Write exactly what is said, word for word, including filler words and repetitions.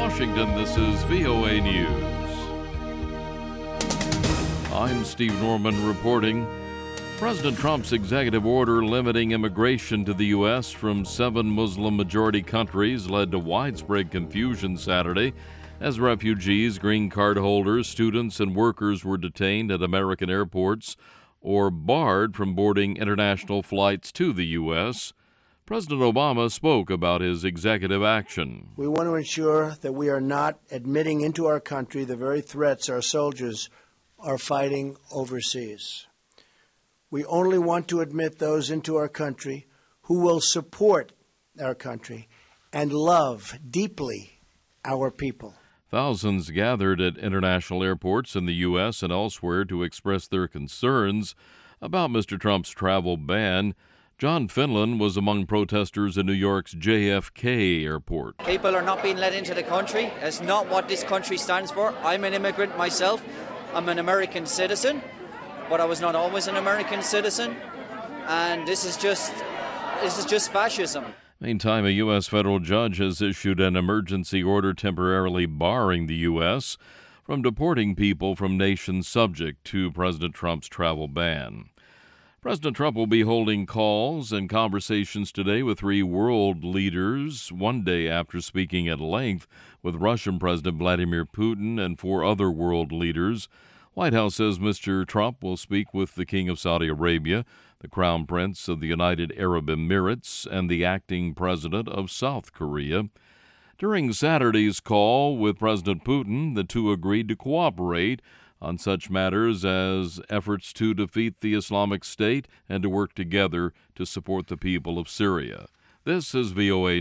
Washington, this is V O A News. I'm Steve Norman reporting. President Trump's executive order limiting immigration to the U S from seven Muslim-majority countries led to widespread confusion Saturday as refugees, green card holders, students, and workers were detained at American airports or barred from boarding international flights to the U S. President Obama spoke about his executive action. We want to ensure that we are not admitting into our country the very threats our soldiers are fighting overseas. We only want to admit those into our country who will support our country and love deeply our people. Thousands gathered at international airports in the U S and elsewhere to express their concerns about Mister Trump's travel ban. John Finlan was among protesters in New York's J F K airport. People are not being let into the country. It's not what this country stands for. I'm an immigrant myself. I'm an American citizen, but I was not always an American citizen. And this is just, this is just fascism. Meantime, a U S federal judge has issued an emergency order temporarily barring the U S from deporting people from nations subject to President Trump's travel ban. President Trump will be holding calls and conversations today with three world leaders, one day after speaking at length with Russian President Vladimir Putin and four other world leaders. White House says Mister Trump will speak with the King of Saudi Arabia, the Crown Prince of the United Arab Emirates, and the acting president of South Korea. During Saturday's call with President Putin, the two agreed to cooperate on such matters as efforts to defeat the Islamic State and to work together to support the people of Syria. This is V O A